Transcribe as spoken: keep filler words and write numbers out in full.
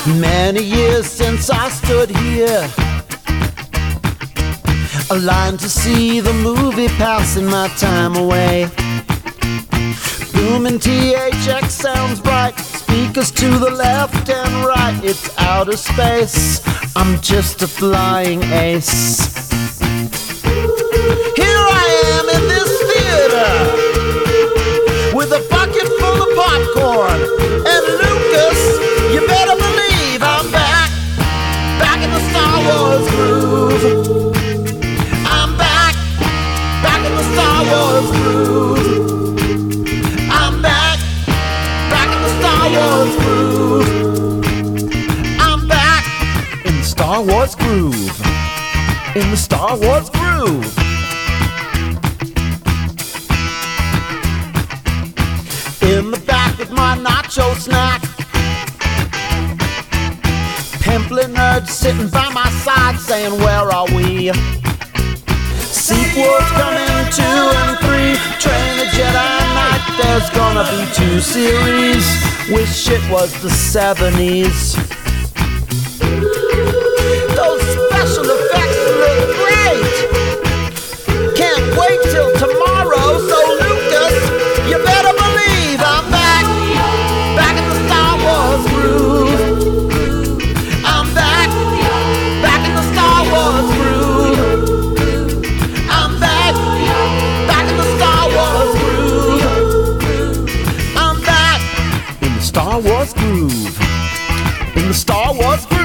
Many years since I stood here, a line to see the movie, passing my time away. Booming T H X sounds bright, speakers to the left and right. It's outer space, I'm just a flying ace. Here I am in this theater with a bucket full of popcorn. And Lucas, you better believe I'm back, back in the Star Wars groove. I'm back, back in the Star Wars groove. I'm back, back in the Star Wars groove. I'm back in the Star Wars groove. In the Star Wars groove. In the back with my nacho snack, pimply nerds sitting by my side saying, where are we? Sequels coming two and three, Train of Jedi Knight, there's gonna be two series. Wish it was the seventies. Those special effects look great. Can't wait till tomorrow, so Lucas, you better believe I'm back, back in the Star Wars groove. I'm back, back in the Star Wars groove. I'm back, back in the Star Wars groove. I'm back in the Star Wars groove. In the Star Wars groove.